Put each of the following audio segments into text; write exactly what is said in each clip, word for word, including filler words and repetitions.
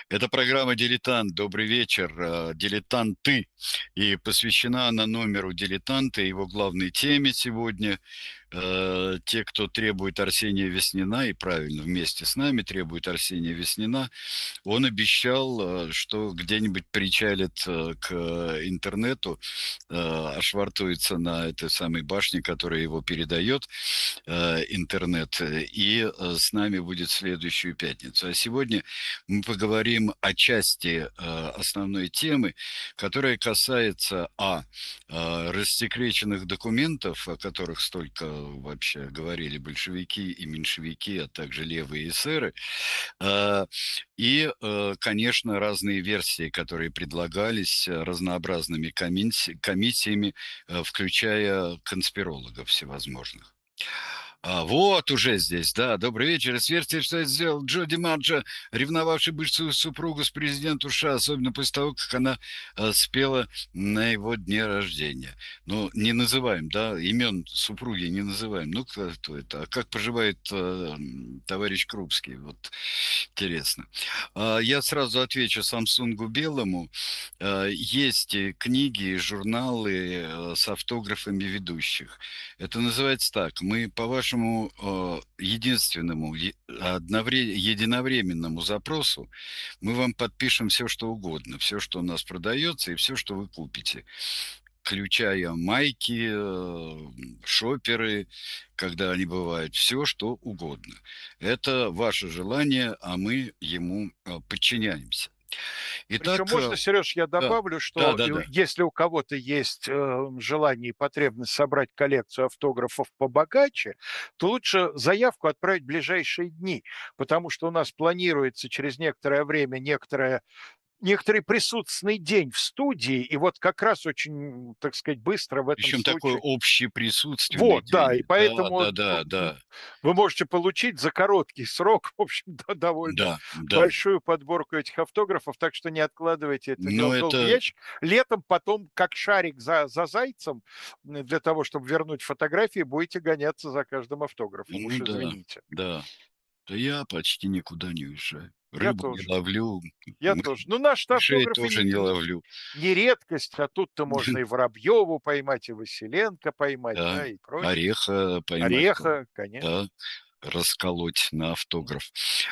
Это программа "Дилетант". Добрый вечер, э, дилетанты. И посвящена она номеру "Дилетанта", его главной теме сегодня. Э, те, кто требует Арсения Веснина, и правильно, вместе с нами требует Арсения Веснина, он обещал, э, что где-нибудь причалит, э, к интернету, э, ошвартуется на этой самой башне, которая его передает, э, интернет, э, и, э, с нами будет в следующую пятницу. А сегодня мы поговорим о части, э, основной темы, которая касается: а, э, рассекреченных документов, о которых столько вообще говорили большевики и меньшевики, а также левые эсеры, э, и, э, конечно, разные версии, которые предлагались э, разнообразными коминси комиссиями, э, включая конспирологов всевозможных. А, вот уже здесь, да. Добрый вечер. С версией, что это сделал Джо Димаджо, ревновавший бывшую супругу с президентом США, особенно после того, как она э, спела на его дне рождения. Ну, не называем, да, имен супруги не называем. Ну, кто, кто это? А как поживает э, м, товарищ Крупский? Вот интересно. А, я сразу отвечу Самсунгу Белому. Э, есть э, книги, журналы э, с автографами ведущих. Это называется так: мы по вашему э, единственному, е- одновре- единовременному запросу мы вам подпишем все, что угодно, все, что у нас продается, и все, что вы купите, включая майки, э, шоперы, когда они бывают, все, что угодно. Это ваше желание, а мы ему э, подчиняемся. Причем Итак, можно, э, Сереж, я да, добавлю, да, что да, и да. если у кого-то есть э, желание и потребность собрать коллекцию автографов побогаче, то лучше заявку отправить в ближайшие дни, потому что у нас планируется через некоторое время некоторое некоторый присутственный день в студии, и вот как раз очень, так сказать, быстро в этом Причем такой случае. общеприсутственный Вот, да, и день. Да, поэтому да, да, да, вы можете получить за короткий срок, в общем, да, довольно да, да. большую подборку этих автографов, так что не откладывайте это дело Но в долгий это ящик. Летом потом, как шарик за, за зайцем, м, для того, чтобы вернуть фотографии, будете гоняться за каждым автографом, Ну уж да, извините. да. Да я почти никуда не уезжаю. Я Рыбу не тоже, ловлю, я м тоже. Ну, наши мышей автографы тоже не, не не, ловлю. не редкость, а тут-то можно и Воробьеву поймать, и Василенко поймать, Да, да, и прочее. ореха поймать, Ореха, конечно. да, расколоть на автограф.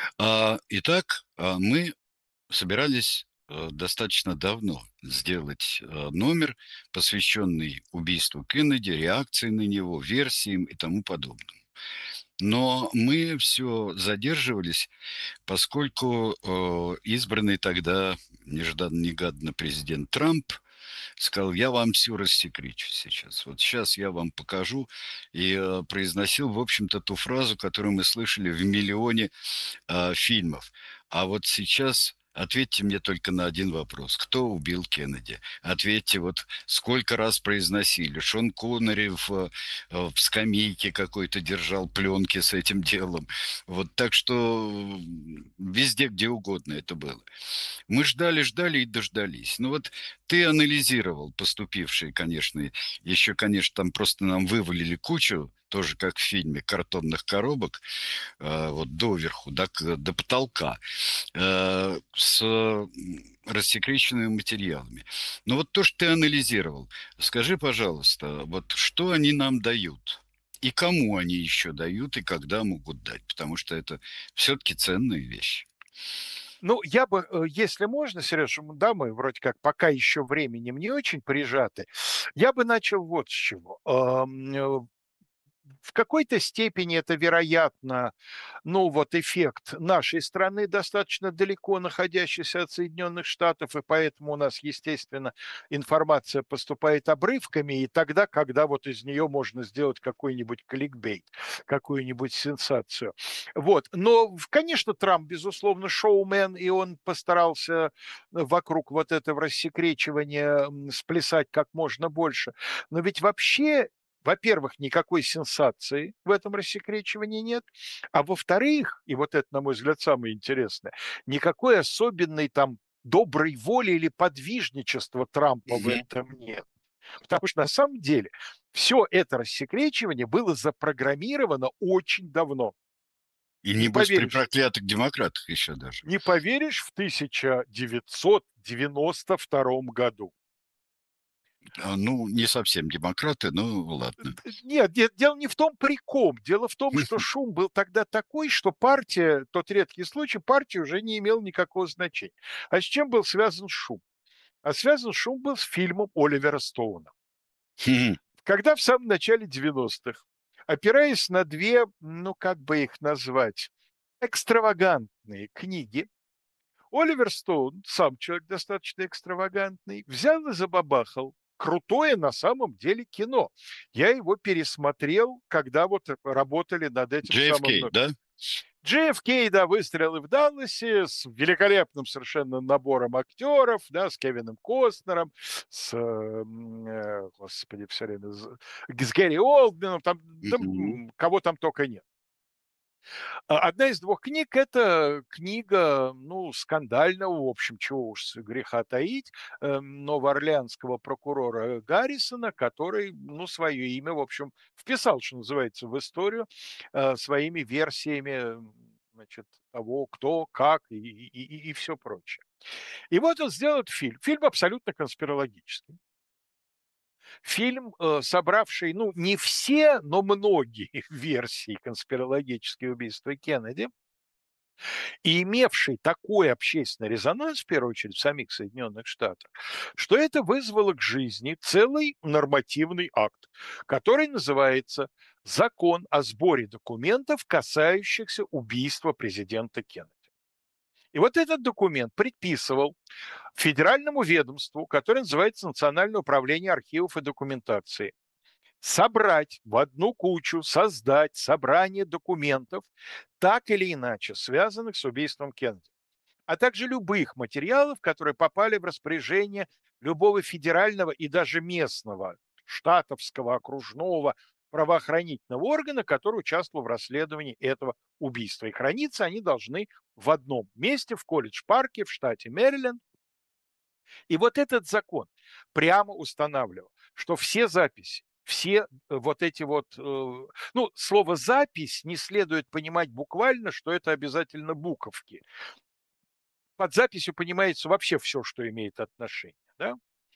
А, итак, а, мы собирались, э, достаточно давно сделать, э, номер, посвященный убийству Кеннеди, реакции на него, версиям и тому подобному. Но мы все задерживались, поскольку, э, избранный тогда нежданно-негаданно президент Трамп сказал: "Я вам всё рассекречу сейчас. Вот сейчас я вам покажу". И, э, произносил, в общем-то, ту фразу, которую мы слышали в миллионе, а, фильмов. А вот сейчас ответьте мне только на один вопрос: кто убил Кеннеди? Ответьте, вот сколько раз произносили. Шон Коннери в, э, в скамейке какой-то держал пленки с этим делом. Вот так что, м, везде, где угодно это было. Мы ждали, ждали и дождались. Ну вот ты анализировал поступившие, конечно, еще, конечно, там просто нам вывалили кучу, тоже как в фильме, картонных коробок, э, вот доверху, до, к- до потолка, э, с м, рассекреченными материалами. Но вот то, что ты анализировал, скажи, пожалуйста, вот что они нам дают? И кому они еще дают, и когда могут дать? Потому что это все-таки ценные вещи. Ну, я бы, э, если можно, Сереж, м, да, мы вроде как пока еще временем не очень прижаты, я бы начал вот с чего. Ам, э, в какой-то степени это, вероятно, ну, вот эффект нашей страны, достаточно далеко находящейся от Соединенных Штатов, и поэтому у нас, естественно, информация поступает обрывками, и тогда, когда вот из нее можно сделать какой-нибудь кликбейт, какую-нибудь сенсацию. Вот. Но, в- конечно, Трамп, безусловно, шоумен, и он постарался вокруг вот этого рассекречивания м, сплясать как можно больше. Но ведь вообще, во-первых, никакой сенсации в этом рассекречивании нет, а во-вторых, и вот это, на мой взгляд, самое интересное, никакой особенной там доброй воли или подвижничества Трампа в Мгм. этом нет. Потому что на самом деле все это рассекречивание было запрограммировано очень давно. И Не небось при поверишь проклятых демократах еще даже. не поверишь, в тысяча девятьсот девяносто втором году. А, ну, не совсем демократы, ну Д ладно. нет, нет, дело не в том, при ком. Дело в том, что шум был тогда такой, что партия, тот редкий случай, партия уже не имела никакого значения. А с чем был связан шум? А связан шум был с фильмом Оливера Стоуна. Когда в самом начале девяностых, опираясь на две, ну, как бы их назвать, экстравагантные книги, Оливер Стоун, сам человек достаточно экстравагантный, взял и забабахал крутое на самом деле кино. Я его пересмотрел, когда вот работали над этим Джей Эф самым Кей, но да? Джей Эф Кей, да, "Выстрелы в Далласе" с великолепным совершенно набором актеров, да, с Кевином Костнером, с, м, э, господи, всё время з с Гэри Олдменом, там, да, Мгм. м, кого там тока нет. А одна из двух книг- это книга, ну, скандального, в общем, чего уж с греха таить, э, новоорлеанского прокурора Гаррисона, который, ну, свое имя, в общем, вписал, что называется, в историю, э, своими версиями, м, значит, того, кто, как и и и и всё прочее. И вот он сделал этот фильм. Фильм абсолютно конспирологический. Фильм, э, собравший, ну, не все, но многие версии конспирологические убийства Кеннеди и имевший такой общественный резонанс, в первую очередь в самих Соединенных Штатах, что это вызвало к жизни целый нормативный акт, который называется "Закон о сборе документов, касающихся убийства президента Кеннеди". И вот этот документ предписывал федеральному ведомству, которое называется Национальное управление архивов и документации, собрать в одну кучу, создать собрание документов, так или иначе связанных с убийством Кеннеди, а также любых материалов, которые попали в распоряжение любого федерального и даже местного, штатовского, окружного правоохранительного органа, который участвовал в расследовании этого убийства. И храниться они должны в одном месте в Колледж-парке в штате Мэриленд. И вот этот закон прямо устанавливал, что все записи, все вот эти вот, э, ну, слово "запись" не следует понимать буквально, что это обязательно буковки. Под записью понимается вообще всё, что имеет отношение, да.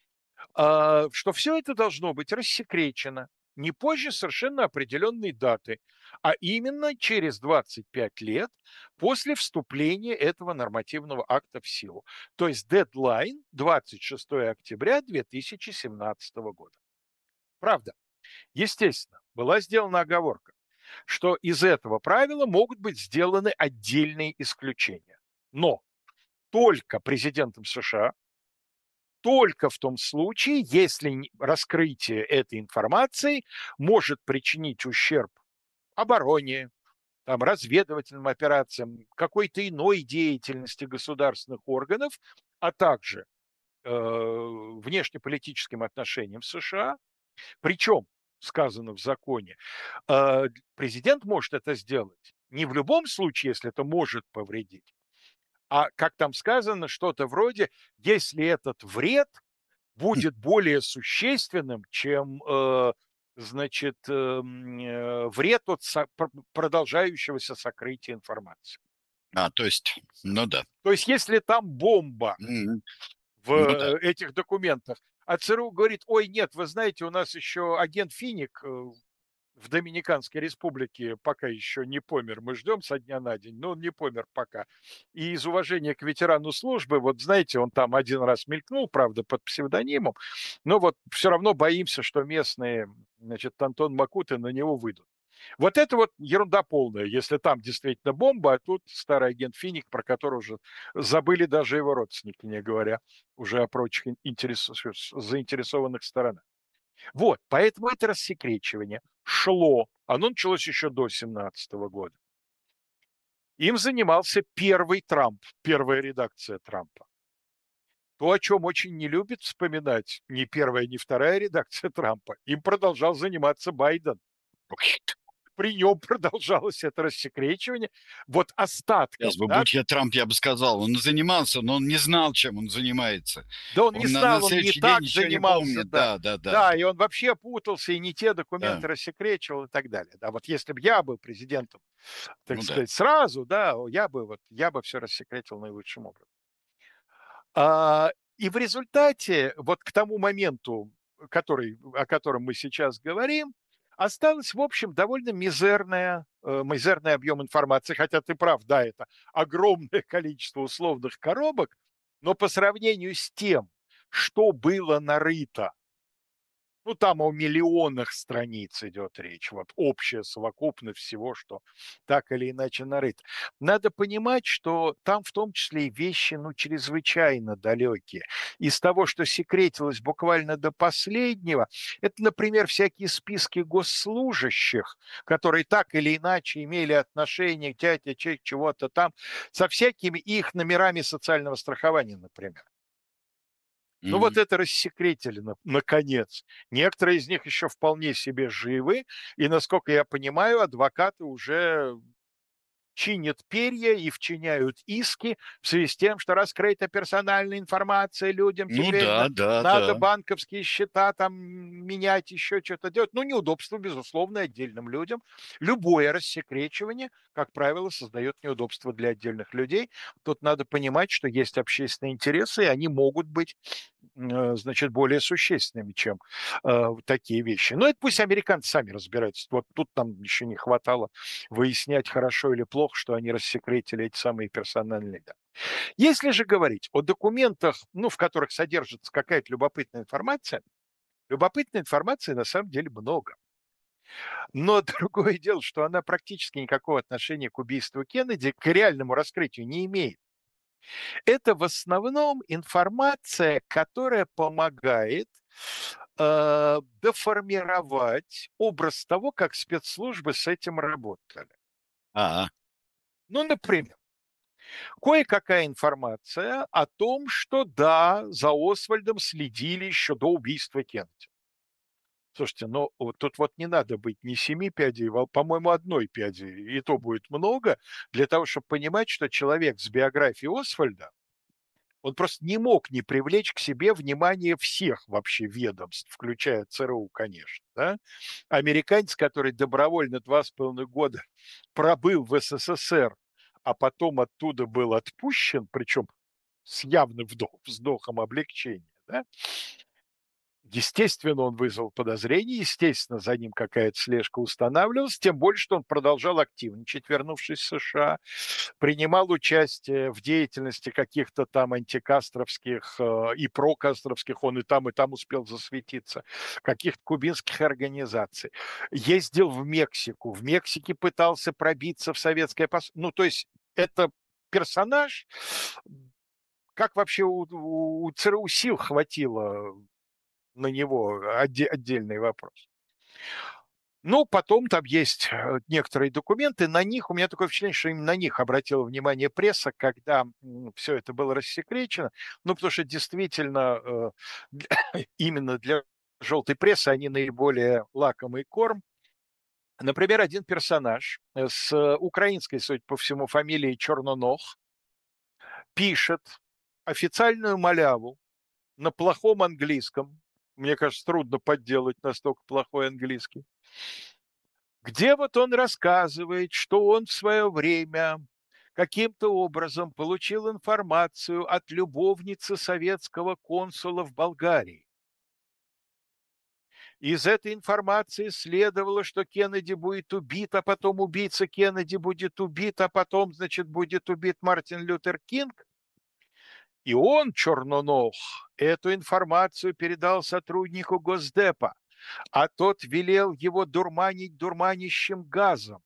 А, что всё это должно быть рассекречено не позже совершенно определенной даты, а именно через двадцать пять лет после вступления этого нормативного акта в силу. То есть дедлайн- двадцать шестое октября две тысячи семнадцатого года. Правда, естественно, была сделана оговорка, что из этого правила могут быть сделаны отдельные исключения, но только президентом США только в том случае, если не раскрытие этой информации может причинить ущерб обороне, там, разведывательным операциям, какой-то иной деятельности государственных органов, а также, э, внешнеполитическим отношениям США. Причем, сказано в законе, э, президент может это сделать не в любом случае, если это может повредить, а, как там сказано, что-то вроде: "Если этот вред будет более существенным, чем, э, значит, эм, э, вред от со пр продолжающегося сокрытия информации". А, то есть, ну да. То есть если там бомба Мгм. в, Ну да. э, этих документах, а ЦРУ говорит: "Ой, нет, вы знаете, у нас еще агент Финик, э, в Доминиканской Республике пока еще не помер. Мы ждем со дня на день, но он не помер пока. И из уважения к ветерану службы, вот знаете, он там один раз мелькнул, правда, под псевдонимом, но вот всё равно боимся, что местные, значит, Антон Макуты на него выйдут". Вот это вот ерунда полная, если там действительно бомба, а тут старый агент Финик, про которого уже забыли даже его родственники, не говоря уже о прочих ин интерес заинтересованных сторонах. Вот, поэтому это рассекречивание шло, оно началось еще до семнадцатого года. Им занимался первый Трамп, первая редакция Трампа. То, о чем очень не любит вспоминать ни первая, ни вторая редакция Трампа, им продолжал заниматься Байден. при нем продолжалось это рассекречивание. Вот остатков, Щас бы, да. будь я Трамп, я бы сказал, он занимался, но он не знал, чем он занимается. Да он не Он на на знал, он не следующий день так ничего не занимался, помнит. да. Да, да-да. Да, и он вообще путался, и не те Да. документы рассекречивал и так далее. Да, вот если б я был президентом, так Ну да. сказать, сразу, да, я бы вот, я бы всё рассекретил наилучшим образом. А, и в результате, вот к тому моменту, который о котором мы сейчас говорим, осталось, в общем, довольно мизерная э, мизерный объем информации. Хотя ты прав, да, это огромное количество условных коробок, но по сравнению с тем, что было нарыто ну, там о миллионах страниц идет речь, вот общая совокупность всего, что так или иначе нарыто. Надо понимать, что там в том числе и вещи, ну, чрезвычайно далекие. Из того, что секретилось буквально до последнего, это, например, всякие списки госслужащих, которые так или иначе имели отношение к тя-тя, чей, чего-то там, со всякими их номерами социального страхования, например. Ну, вот Мгм. это рассекретили на наконец. Некоторые из них еще вполне себе живы, и, насколько я понимаю, адвокаты уже чинят перья и вчиняют иски в связи с тем, что раскрыта персональная информация, людям Ну теперь на да, да, надо да. банковские счета там менять, еще чё-то делать. Ну, неудобства, безусловно, отдельным людям. Любое рассекречивание, как правило, создает неудобства для отдельных людей. Тут надо понимать, что есть общественные интересы, и они могут быть, э, значит, более существенными, чем, э, такие вещи. Но это пусть американцы сами разбираются. Вот тут нам еще не хватало выяснять, хорошо или плохо, что они рассекретили эти самые персональные данные. Если же говорить о документах, ну, в которых содержится какая-то любопытная информация, любопытной информации на самом деле много. Но другое дело, что она практически никакого отношения к убийству Кеннеди, к реальному раскрытию не имеет. Это в основном информация, которая помогает, э, доформировать образ того, как спецслужбы с этим работали. А. Ну, например, кое-какая информация о том, что да, за Освальдом следили еще до убийства Кеннеди. Слушайте, ну, вот тут вот не надо быть ни семи пядей во по-моему, одной пяди, и то будет много, для того, чтоб понимать, что человек с биографией Освальда, он просто не мог не привлечь к себе внимание всех вообще ведомств, включая ЦРУ, конечно, да. Американец, который добровольно два с половиной года пробыл в СССР, а потом оттуда был отпущен, причем с явным вдох вздохом облегчения, да. Естественно, он вызвал подозрения, естественно, за ним какая-то слежка устанавливалась, тем более что он продолжал активничать, вернувшись в США, принимал участие в деятельности каких-то там антикастровских, э, и прокастровских, он и там, и там успел засветиться, каких-то кубинских организаций. Ездил в Мексику, в Мексике пытался пробиться в советское пос ну, то есть это персонаж. Как вообще у у ЦРУ сил хватило на него- отде отдельный вопрос. Ну, потом там есть, э, некоторые документы, на них у меня такое впечатление, что именно на них обратила внимание пресса, когда, м, всё это было рассекречено. Ну, потому что действительно, э, дл именно для желтой прессы они наиболее лакомый корм. Например, один персонаж, э, с украинской, судя по всему, фамилией Черноног пишет официальную маляву на плохом английском. Мне кажется, трудно подделать настолько плохой английский где вот он рассказывает, что он в свое время каким-то образом получил информацию от любовницы советского консула в Болгарии. Из этой информации следовало, что Кеннеди будет убит, а потом убийца Кеннеди будет убит, а потом, значит, будет убит Мартин Лютер Кинг. И он, Черноног, эту информацию передал сотруднику Госдепа, а тот велел его дурманить дурманящим газом.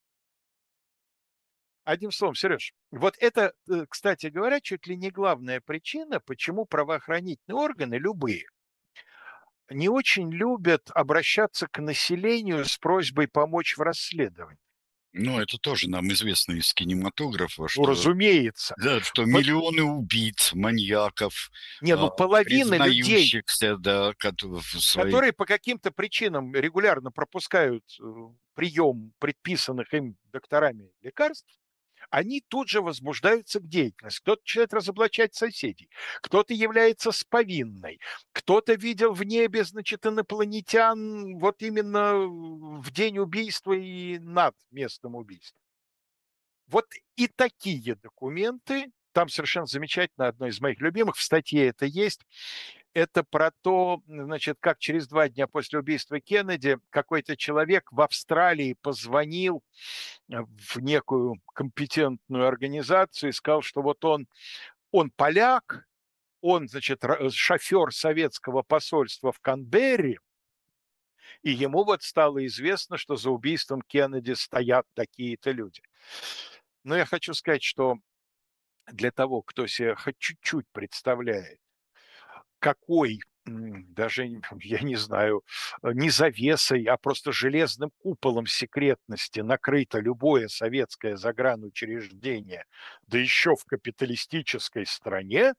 Одним словом, Серёж, вот это, э, кстати говоря, чуть ли не главная причина, почему правоохранительные органы, любые не очень любят обращаться к населению с просьбой помочь в расследовании. Ну, это тоже нам известно из кинематографа, Ну, что разумеется. да, что Пот миллионы убийц, маньяков, Не, ну а, половина людей признающихся, да, кото в своих которые по каким-то причинам регулярно пропускают, э, прием предписанных им докторами лекарств, они тут же возбуждаются к деятельности. Кто-то начинает разоблачать соседей, кто-то является с повинной, кто-то видел в небе, значит, инопланетян вот именно в день убийства и над местом убийства. Вот и такие документы, там совершенно замечательно, одно из моих любимых, в статье это есть. Это про то, значит, как через два дня после убийства Кеннеди какой-то человек в Австралии позвонил, э, в некую компетентную организацию и сказал, что вот он он поляк, он, значит, ра шофер советского посольства в Канберре и ему вот стало известно, что за убийством Кеннеди стоят такие-то люди. Но я хочу сказать, что для того, кто себе хоть чуть-чуть представляет, какой, м, даже н я не знаю, э, не завесой, а просто железным куполом секретности накрыто любое советское загранучреждение, да еще в капиталистической стране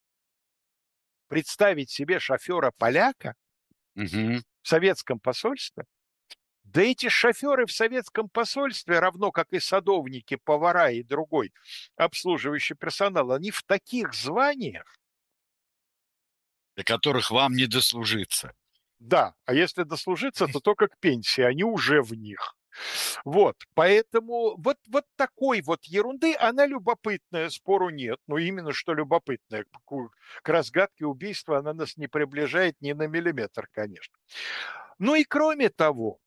представить себе шофера-поляка Мгм. в советском посольстве. Да эти шоферы в советском посольстве, равно как и садовники, повара и другой обслуживающий персонал, они в таких званиях. До которых вам не дослужиться. Да, а если дослужиться, то только к пенсии, они уже в них. Вот, поэтому вот вот такой вот ерунды, она любопытная, спору нет, но именно что любопытная. К ку к разгадке убийства она нас не приближает ни на миллиметр, конечно. Ну и кроме того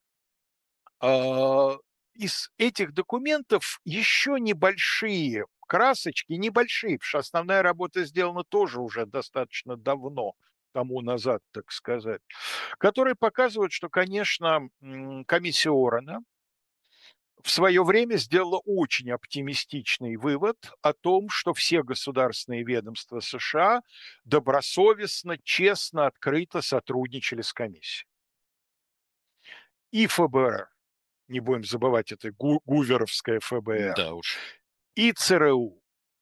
а, из этих документов еще небольшие красочки, небольшие, потому что основная работа сделана тоже уже достаточно давно, тому назад, так сказать, которые показывают, что, конечно, м, комиссия Уоррена в свое время сделала очень оптимистичный вывод о том, что все государственные ведомства США добросовестно, честно, открыто сотрудничали с комиссией. И ФБР, не будем забывать, это гу гуверовское ФБР, Да уж. и ЦРУ.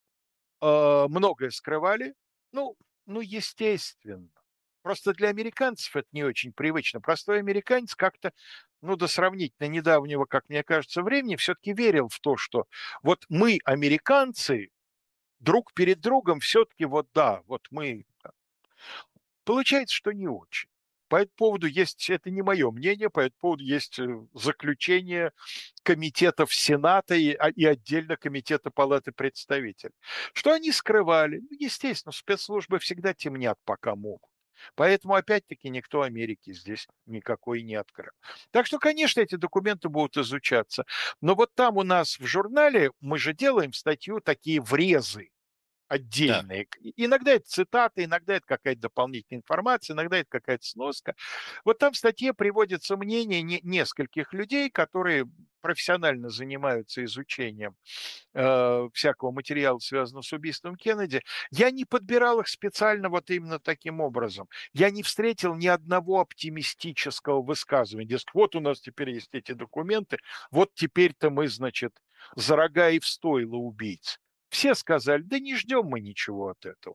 А, многое скрывали. Ну ну, естественно. Просто для американцев это не очень привычно. Простой американец как-то, ну, до сравнительно недавнего, как мне кажется, времени всё-таки верил в то, что вот мы, американцы, друг перед другом всё-таки вот да, вот мы там Получается, что не очень. По этому поводу есть это не мое мнение, по этому поводу есть, э, заключение комитетов Сената и, а, и отдельно комитета Палаты представителей. Что они скрывали? Ну, естественно, спецслужбы всегда темнят, пока могут. Поэтому опять-таки никто Америки здесь никакой не открыл. Так что, конечно, эти документы будут изучаться. Но вот там у нас в журнале мы же делаем в статью такие врезы Да. отдельные. К и иногда это цитаты, иногда это какая-то дополнительная информация, иногда это какая-то сноска. Вот там в статье приводится мнение не нескольких людей, которые профессионально занимаются изучением, э, всякого материала, связанного с убийством Кеннеди. Я не подбирал их специально вот именно таким образом. Я не встретил ни одного оптимистического высказывания. Дескать, вот у нас теперь есть эти документы, вот теперь-то мы, значит, за рога и в стойло убийц. Все сказали: "Да не ждем мы ничего от этого".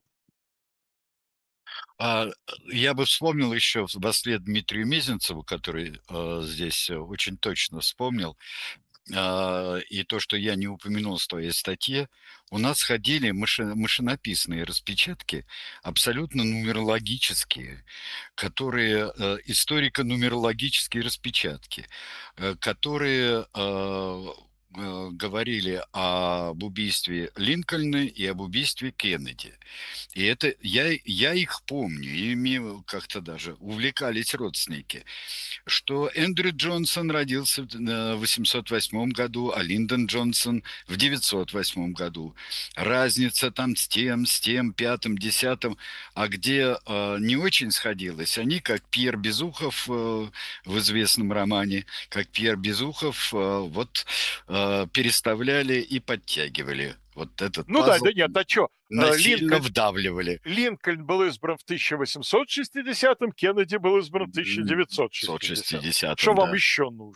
А, э, я бы вспомнил еще в во след Дмитрию Мезенцеву, который, э, здесь очень точно вспомнил, а, и то, что я не упомянул в твоей статье. У нас ходили маши машинописные распечатки, абсолютно нумерологические, которые, э, историко-нумерологические распечатки, э, которые, э, э, говорили об убийстве Линкольна и об убийстве Кеннеди. И это я я их помню, ими как-то даже увлекались родственники. Что Эндрю Джонсон родился в д в восемьсот восьмом году, а Линдон Джонсон в девятьсот восьмом году. Разница там с тем, с тем, пятым, десятым. А где, э, не очень сходилось, они, как Пьер Безухов, э, в известном романе, как Пьер Безухов, э, вот, э, переставляли и подтягивали вот этот Ну да, пазл, да нет, а чё? Э, насильно Линкольн вдавливали. Линкольн был избран в тысяча восемьсот шестидесятом, Кеннеди был избран в тысяча М, девятьсот пятьсот шестидесятом. Что шестидесятом, вам да. еще нужно?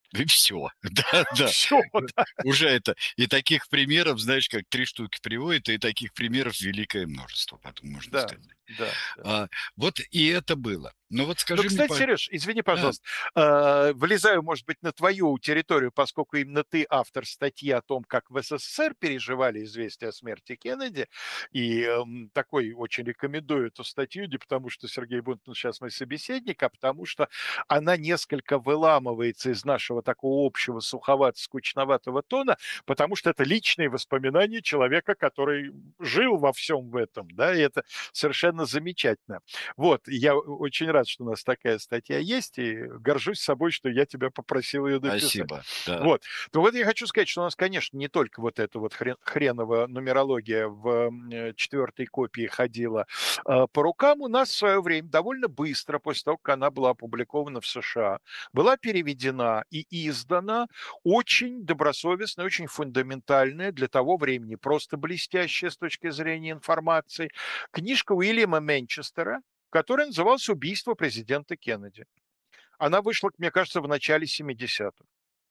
И всё. Да-да. Всё, да. Уже это и таких примеров, знаешь, как три штуки приводит, и таких примеров великое множество, потом можно Да, сказать. да, да. А, вот и это было. Но вот Ну, скажи мне, кстати, па Серёж, извини, Да. пожалуйста, а, влезаю, может быть, на твою территорию, поскольку именно ты автор статьи о том, как в СССР переживали известие о смерти Кеннеди. И, м, такой очень рекомендую эту статью не потому, что Сергей Бунтман щас мой собеседник, а потому что она несколько выламывается из нашего такого общего суховато-скучноватого тона, потому что это личные воспоминания человека, который жил во всём в этом, да, и это совершенно замечательно. Вот, и я о очень рад, что у нас такая статья есть, и горжусь собой, что я тебя попросил её написать. Спасибо, да. Вот. Ну вот я хочу сказать, что у нас, конечно, не только вот эта вот хрен хреновая нумерология в, м, четвёртой копии ходила, а, по рукам. У нас в своё время довольно быстро, после того, как она была опубликована в США, была переведена и издана очень добросовестная, очень фундаментальная для того времени, просто блестящая с точки зрения информации, книжка Уильяма Менчестера, которая называлась "Убийство президента Кеннеди". Она вышла, мне кажется, в начале семидесятых.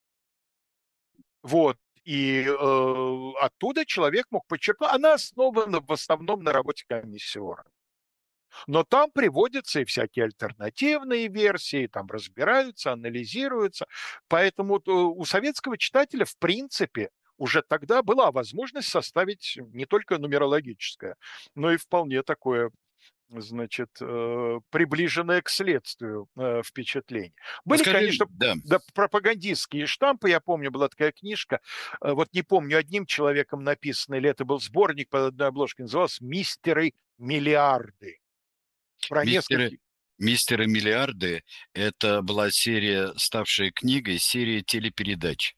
Вот. И, э, оттуда человек мог почерпну она основана в основном на работе комиссии Уоррена. Но там приводятся и всякие альтернативные версии, там разбираются, анализируются. Поэтому то у советского читателя, в принципе, уже тогда была возможность составить не только нумерологическое, но и вполне такое, значит, э, приближенное к следствию, э, впечатление. А Были, скажи конечно, Да. да, пропагандистские штампы. Я помню, была такая книжка, э, вот не помню, одним человеком написана или это был сборник под одной обложкой, называлась "Мистеры-миллиарды". Про "Мистеры нескольких Мистеры Миллиарды"- это была серия, ставшая книгой, серия телепередач.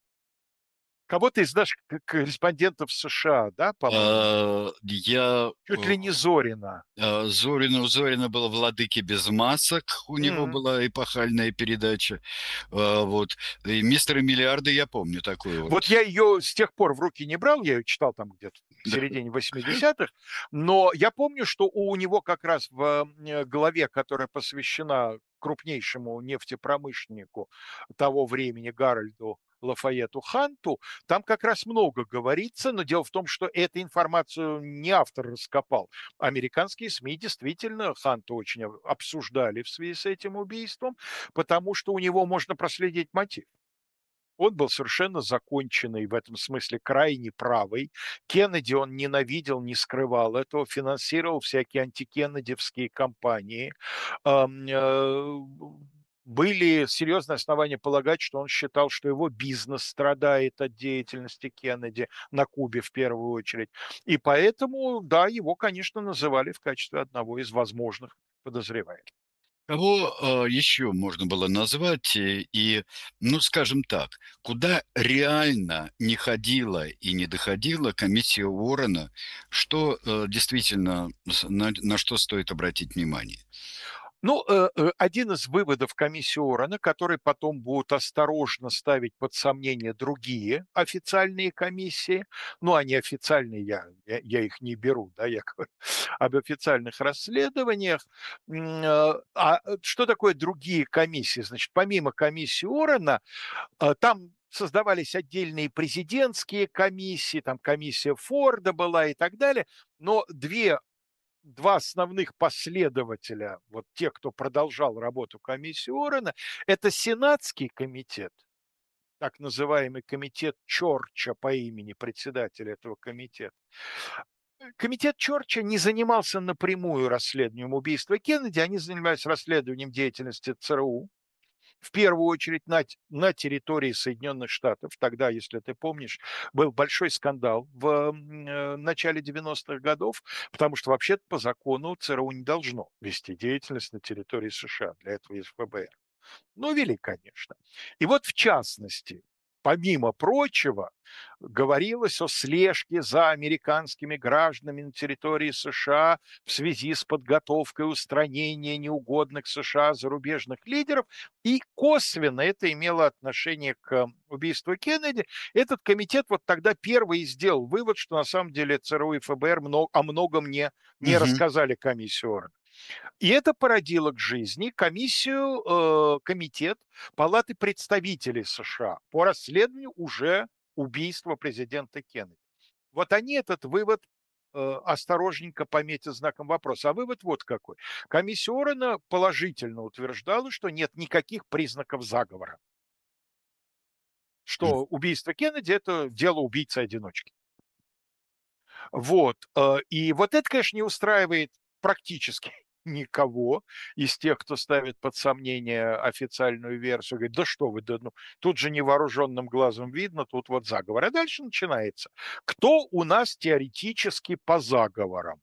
Кого-то из наших к корреспондентов в США, да, по-моему? А, я, Чуть э, ли не Зорина. а, Зорина у Зорина было "Владыки без масок", у него М. была эпохальная передача. А, вот. И "Мистеры Миллиарды" я помню такую вот. Вот я её с тех пор в руки не брал, я её читал там где-то в Да. середине восьмидесятых, но я помню, что у него как раз в, м, главе, которая посвящена крупнейшему нефтепромышленнику того времени Гарольду Лафайету Ханту, там как раз много говорится. Но дело в том, что эту информацию не автор раскопал. Американские СМИ действительно Ханта очень об обсуждали в связи с этим убийством, потому что у него можно проследить мотив. Он был совершенно законченный, в этом смысле крайне правый. Кеннеди он ненавидел, не скрывал этого, финансировал всякие антикеннедевские кампании. Ам, э, были серьезные основания полагать, что он считал, что его бизнес страдает от деятельности Кеннеди, на Кубе в первую очередь. И поэтому, да, его, конечно, называли в качестве одного из возможных подозреваемых. Кого, а, еще можно было назвать, и и, ну, скажем так, куда реально не ходила и не доходила комиссия Уоррена, что, э, действительно, с на на что стоит обратить внимание? Ну, э, э, один из выводов комиссии Уоррена, который потом будут осторожно ставить под сомнение другие официальные комиссии, ну, они официальные, я я я их не беру, да, я говорю об официальных расследованиях. М, а, а что такое другие комиссии? Значит, помимо комиссии Уоррена, а, там создавались отдельные президентские комиссии, там комиссия Форда была и так далее. Но две два основных последователя, вот те, кто продолжал работу комиссии Уоррена- это Сенатский комитет, так называемый комитет Чорча по имени председателя этого комитета. Комитет Чорча не занимался напрямую расследованием убийства Кеннеди, они занимались расследованием деятельности ЦРУ, в первую очередь на те на территории Соединенных Штатов. Тогда, если ты помнишь, был большой скандал в, м, э, начале девяностых годов, потому что вообще-то по закону ЦРУ не должно вести деятельность на территории США, для этого есть ФБР. Но вели, конечно. И вот, в частности, помимо прочего, говорилось о слежке за американскими гражданами на территории США в связи с подготовкой устранения неугодных США зарубежных лидеров, и косвенно это имело отношение к убийству Кеннеди. Этот комитет вот тогда первый и сделал вывод, что на самом деле ЦРУ и ФБР мно о многом не не Мгм. рассказали комиссии Уоррена. И это породило к жизни комиссию, э, комитет Палаты представителей США по расследованию уже убийства президента Кеннеди. Вот они этот вывод, э, осторожненько пометят знаком вопроса. А вывод вот какой. Комиссия Уоррена положительно утверждала, что нет никаких признаков заговора. М. Что убийство Кеннеди- это дело убийцы-одиночки. Вот, э, и вот это, конечно, не устраивает практически никого из тех, кто ставит под сомнение официальную версию. Говорит: "Да что вы, да ну, тут же невооруженным глазом видно, тут вот заговор". А дальше начинается. Кто у нас теоретически по заговорам?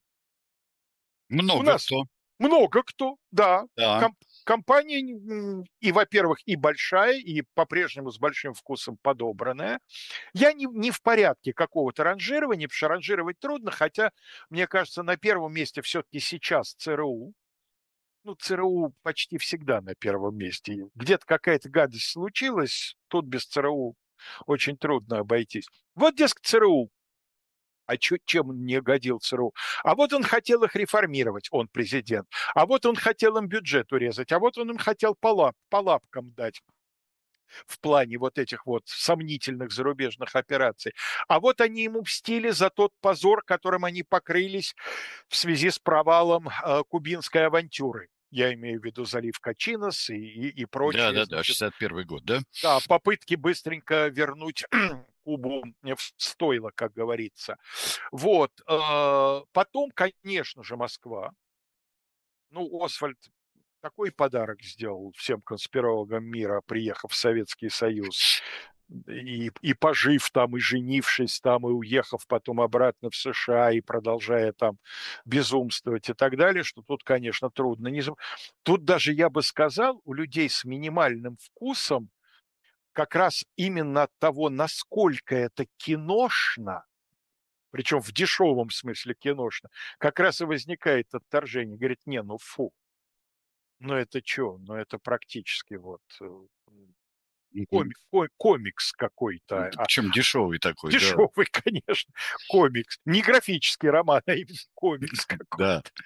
У Много нас кто. много кто, да. Да. Комп компания, м, и, во-первых, и большая, и по-прежнему с большим вкусом подобранная. Я не не в порядке какого-то ранжирования, потому что ранжировать трудно, хотя, мне кажется, на первом месте все-таки сейчас ЦРУ. Ну, ЦРУ почти всегда на первом месте. Где-то какая-то гадость случилась, тут без ЦРУ очень трудно обойтись. Вот, дескать, ЦРУ. А чё чем он не угодил ЦРУ? А вот он хотел их реформировать, он президент. А вот он хотел им бюджет урезать, а вот он им хотел по лап по лапкам дать в плане вот этих вот сомнительных зарубежных операций. А вот они ему мстили за тот позор, которым они покрылись в связи с провалом, э, кубинской авантюры. Я имею в виду залив Кочинос и и и прочие, Да-да-да, значит, шестьдесят первый год, да? да, попытки быстренько вернуть Кубу в стойло, как говорится. Вот, э, потом, конечно же, Москва. Ну, Освальд такой подарок сделал всем конспирологам мира, приехав в Советский Союз, и и пожив там, и женившись там, и уехав потом обратно в США, и продолжая там безумствовать и так далее, что тут, конечно, трудно не заб Тут даже, я бы сказал, у людей с минимальным вкусом как раз именно от того, насколько это киношно, причем в дешевом смысле киношно, как раз и возникает отторжение. Говорит: "Не, ну фу". Ну это чё? Ну это практически вот, э, м, Мгм. коми ко комикс какой-то, а, Причем дешевый такой, да. дешевый, конечно, комикс. Не графический роман, а именно комикс Да. какой-то.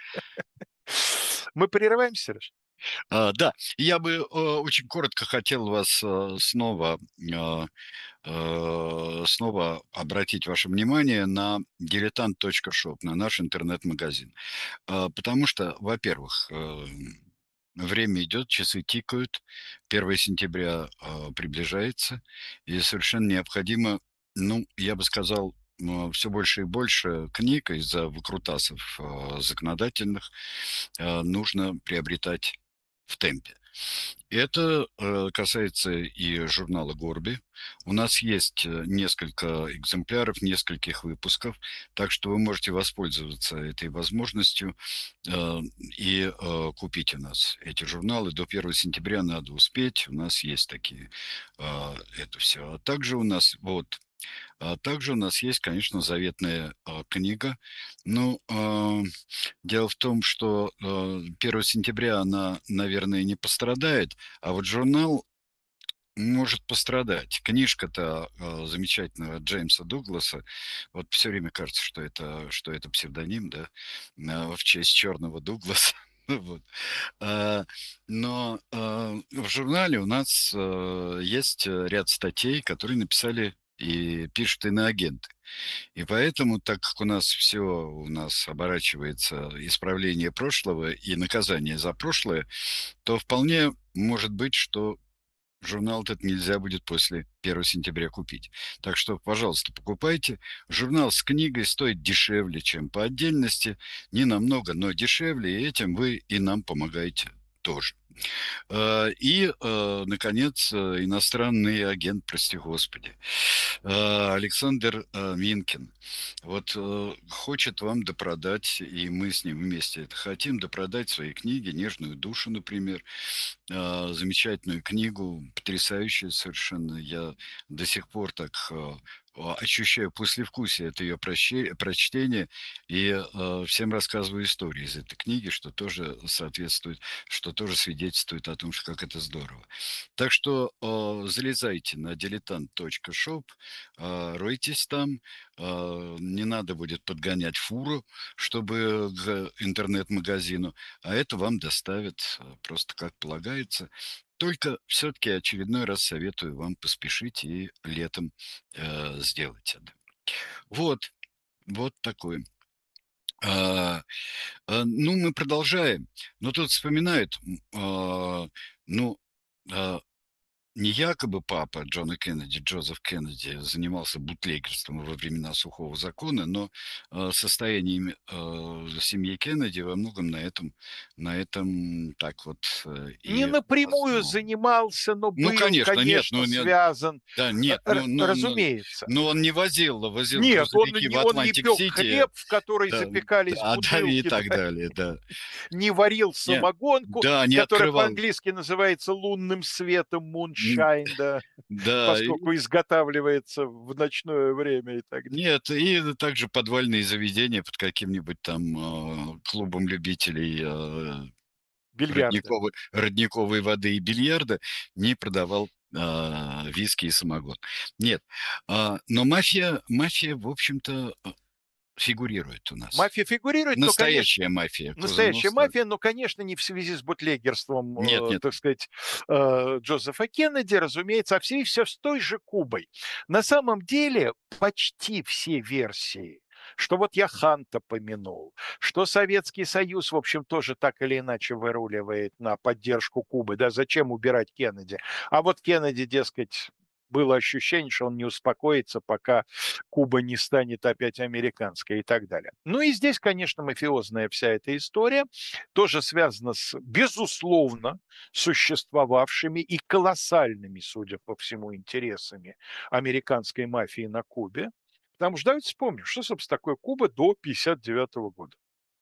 Мы прерываемся, Сереж? А, да, я бы, э, очень коротко хотел вас, э, снова, а, э, снова обратить ваше внимание на дилетант точка шоп, на наш интернет-магазин. А, потому что, во-первых, эм, время идет, часы тикают, первое сентября, а, приближается, и совершенно необходимо, ну, я бы сказал, все больше и больше книг из-за выкрутасов, а, законодательных, а, нужно приобретать в темпе. Это, э, касается и журнала "Горби". У нас есть, э, несколько экземпляров, нескольких выпусков, так что вы можете воспользоваться этой возможностью, э, и, э, купить у нас эти журналы. До первого сентября надо успеть. У нас есть такие, а, это все. А также у нас вот, а также у нас есть, конечно, заветная, а, книга. Ну, а, дело в том, что, э, первого сентября она, наверное, не пострадает, а вот журнал может пострадать. Книжка-то, э, замечательного Джеймса Дугласа, вот все время кажется, что это что это псевдоним, да, а, в честь черного Дугласа. Вот. А, но, а, в журнале у нас, э, есть, э, ряд статей, которые написали и пишут иноагенты. И поэтому, так как у нас все у нас оборачивается исправление прошлого и наказание за прошлое, то вполне может быть, что журнал этот нельзя будет после первого сентября купить. Так что, пожалуйста, покупайте. Журнал с книгой стоит дешевле, чем по отдельности. Не намного, но дешевле, и этим вы и нам помогаете тоже. Э, И, э, наконец, э, иностранный агент, прости господи, э, Александр э, Минкин. Вот э, хочет вам допродать, и мы с ним вместе это хотим, допродать свои книги «Нежную душу», например, а, замечательную книгу, потрясающую совершенно. Я до сих пор так, а, а, ощущаю послевкусие от ее проще прочтения и, э, всем рассказываю истории из этой книги, что тоже соответствует, что тоже свидетельствует о том, что как это здорово. Так что, э, залезайте на дилетант точка шоп, э, ройтесь там, э, не надо будет подгонять фуру, чтобы к интернет-магазину, а это вам доставят, э, просто как полагается. Только все-таки очередной раз советую вам поспешить и летом, э, сделать это. Вот, вот такой. А, а, ну, мы продолжаем. Но тут вспоминают, м, а, ну, а, не якобы папа Джона Кеннеди, Джозеф Кеннеди, занимался бутлегерством во времена сухого закона, но, а, состояние ими а, семьи Кеннеди во многом на этом на этом так вот, э, Не и напрямую основано. занимался, но Ну, был, конечно, нет, конечно, ну нет, связан. да, Э, нет, р ну ну ну разумеется. ну, он не возил возил Нет, он грузовики в не он не пёк Атлантик-Сити, хлеб, в который да, запекались да, да, и бутылки, да, так далее, да. не варил Не, самогонку, да, не которая открывал. по-английски называется лунным светом, М, moonshine, да, да, и поскольку изготавливается в ночное время и так далее. нет, и также подвальные заведения под каким-нибудь там, а, клубом любителей, а, Бильярда. родниковой родниковой воды и бильярда не продавал, а, виски и самогон. Нет, а, но мафия мафия, в общем-то, а, фигурирует у нас. Мафия фигурирует, но, конечно, Настоящая мафия Коза настоящая Ностра. мафия, но, конечно, не в связи с бутлегерством, Нет, э, нет. так сказать, э, Джозефа Кеннеди, разумеется, а в связи всё с той же Кубой. На самом деле почти все версии, что вот я Ханта помянул, что Советский Союз, в общем, тоже так или иначе выруливает на поддержку Кубы, да, зачем убирать Кеннеди? А вот Кеннеди, дескать, было ощущение, что он не успокоится, пока Куба не станет опять американской и так далее. Ну и здесь, конечно, мафиозная вся эта история тоже связана с, безусловно, существовавшими и колоссальными, судя по всему, интересами американской мафии на Кубе. Потому что давайте вспомним, что, собственно, такое Куба до пятьдесят девятого года.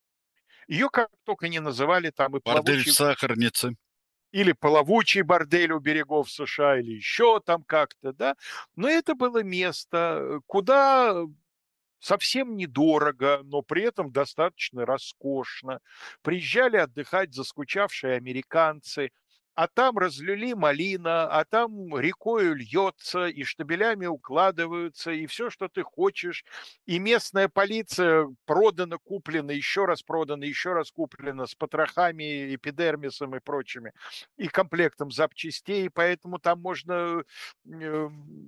Ее как тока не называли, там и Бордель в плавучий сахарнице. или плавучий бордель у берегов США, или еще там как-то, да. Но это было место, э, куда совсем недорого, но при этом достаточно роскошно приезжали отдыхать заскучавшие американцы, а там разлили малина, а там рекою льется, и штабелями укладываются, и все, что ты хочешь. И местная полиция продана, куплена, еще раз продана, еще раз куплена с потрохами, эпидермисом и прочими, и комплектом запчастей, поэтому там можно, э,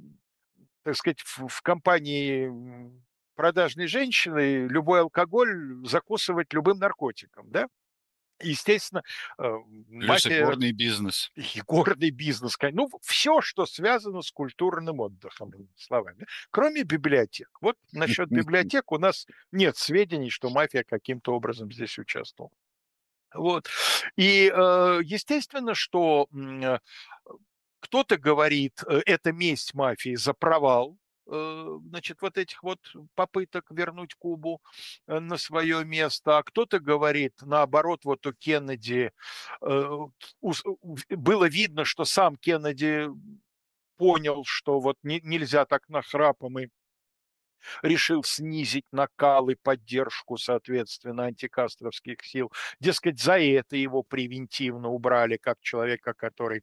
так сказать, в в компании, м, продажной женщины любой алкоголь закусывать любым наркотиком, да. Естественно, э, Плюс и мафия горный бизнес. и горный бизнес, ко ну, все, что связано с культурным отдыхом, иными словами, кроме библиотек. Вот насчет библиотек у нас нет сведений, что мафия каким-то образом здесь участвовала. Вот. И, э, естественно, что, м, э, кто-то говорит, э, это месть мафии за провал, э, значит, вот этих вот попыток вернуть Кубу, э, на свое место, а кто-то говорит, наоборот, вот у Кеннеди, э, ус у было видно, что сам Кеннеди понял, что вот не нельзя так нахрапом, и решил снизить накал и поддержку, соответственно, антикастровских сил. Дескать, за это его превентивно убрали как человека, который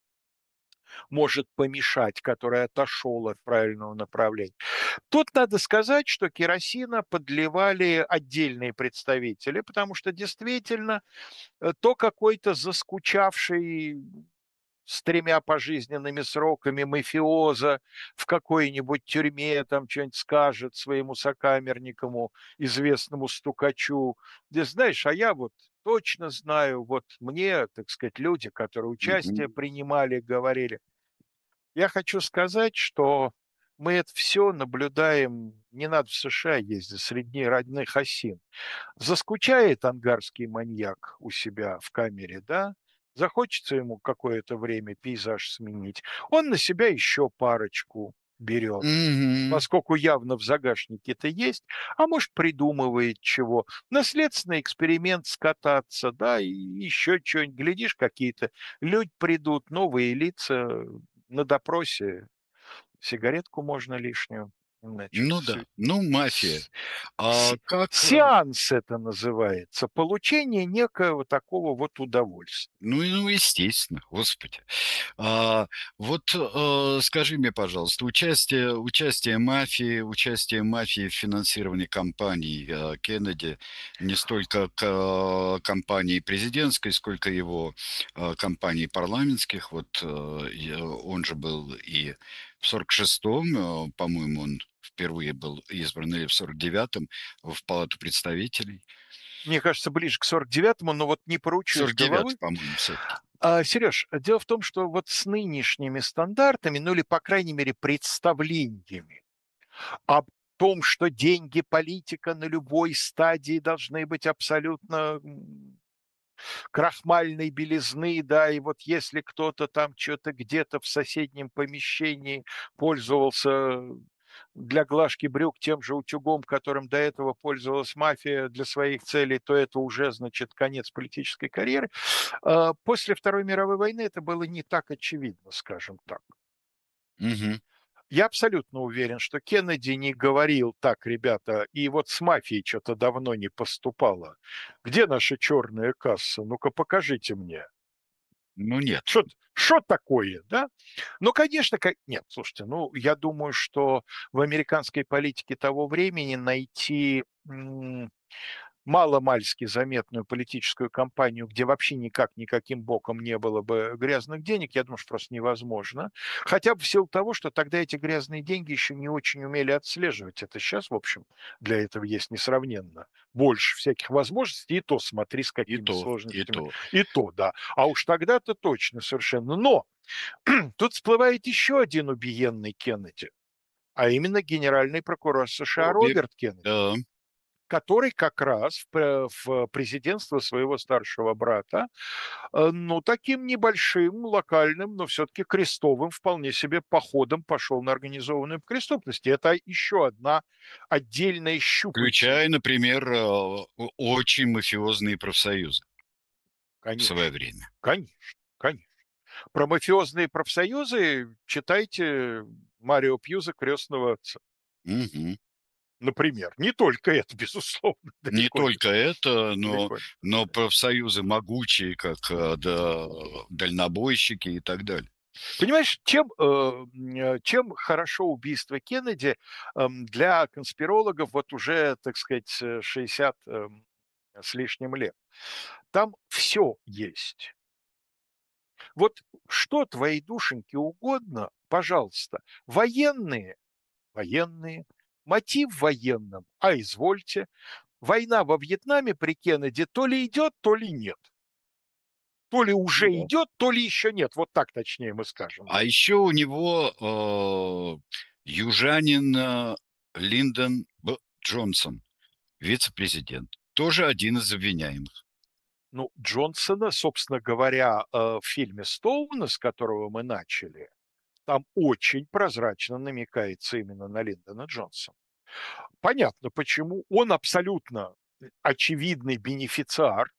может помешать, который отошел от правильного направления. Тут надо сказать, что керосина подливали отдельные представители, потому что действительно, э, то какой-то заскучавший с тремя пожизненными сроками мафиоза в какой-нибудь тюрьме там что нибудь скажет своему сокамернику, известному стукачу: "Ты знаешь, а я вот точно знаю, вот мне, так сказать, люди, которые участие Мгм. принимали, говорили". Я хочу сказать, что мы это все наблюдаем, не надо в США ездить, среди родных осин. Заскучает ангарский маньяк у себя в камере, да, захочется ему какое-то время пейзаж сменить, он на себя еще парочку берет, Мгм. поскольку явно в загашнике-то есть, а может, придумывает чего. Наследственный эксперимент скататься, да, и еще чё нибудь. Глядишь, какие-то люди придут, новые лица, на допросе сигаретку можно лишнюю. Значит, Ну да, св ну, мафия. с А се как, э сеанс это называется, получение некоего такого вот удовольствия. Ну и, ну, естественно, господи. А, вот, э, скажи мне, пожалуйста, участие участие мафии участие мафии в финансировании кампаний, э, Кеннеди не столько к э, кампании президентской, сколько его, э, кампаний парламентских. Вот, э, и он же был и в сорок шестом, э, по-моему, он впервые был избран, или в сорок девятом в Палату представителей. Мне кажется, ближе к сорок девятому, но вот не поручусь сорок девятый, головой. по-моему, всё-таки. А, Серёж, дело в том, что вот с нынешними стандартами, ну или, по крайней мере, представлениями об том, что деньги политика на любой стадии должны быть абсолютно, м, крахмальной белизны, да, и вот если кто-то там чё-то где-то в соседнем помещении пользовался для глажки брюк тем же утюгом, которым до этого пользовалась мафия для своих целей, то это уже, значит, конец политической карьеры. А, после Второй мировой войны это было не так очевидно, скажем так. Мгм. Я абсолютно уверен, что Кеннеди не говорил: "Так, ребята, и вот с мафией чё-то давно не поступало. Где наша черная касса? Ну-ка, покажите мне". Ну нет. Что т шо такое, да? Ну, конечно, ка нет, слушайте, ну, я думаю, что в американской политике того времени найти, м, мало-мальски заметную политическую кампанию, где вообще никак, никаким боком не было бы грязных денег, я думаю, что просто невозможно. Хотя бы в силу того, что тогда эти грязные деньги еще не очень умели отслеживать. Это щас, в общем, для этого есть несравненно больше всяких возможностей, и то смотри, с И какими то, и сложностями. то. И то, да. А уж тогда-то точно совершенно. Но тут всплывает еще один убиенный Кеннеди, а именно генеральный прокурор США Робби, Роберт Кеннеди, да. который как раз в пэ в президентство своего старшего брата, э, ну, таким небольшим, локальным, но всё-таки крестовым вполне себе походом пошел на организованную преступность. И это еще одна отдельная щупальце. Включая, например, э, о очень мафиозные профсоюзы в свое Конечно, время. конечно, конечно. Про мафиозные профсоюзы читайте Марио Пьюза "Крестного отца". Мгм. Например. Не только это, безусловно, Не далеко не только это, но далеко не но только это. профсоюзы могучие, как, э, да дальнобойщики и так далее. Понимаешь, чем, э, м, э, чем хорошо убийство Кеннеди, эм, для конспирологов вот уже, так сказать, э, шестьдесят, эм, с лишним лет? Там всё есть. Вот что твоей душеньке угодно, пожалуйста. Военные- военные, мотив военным- а извольте. Война во Вьетнаме при Кеннеди то ли идет, то ли нет. То ли уже Да. идет, то ли еще нет. Вот так точнее мы скажем, А да. еще у него, э, южанин, э, Линдон Б. Джонсон, вице-президент, тоже один из обвиняемых. Ну, Джонсона, собственно говоря, э, в фильме Стоуна, с которого мы начали, там очень прозрачно намекается именно на Линдона Джонсона. Понятно почему. Он абсолютно, э, очевидный бенефициар.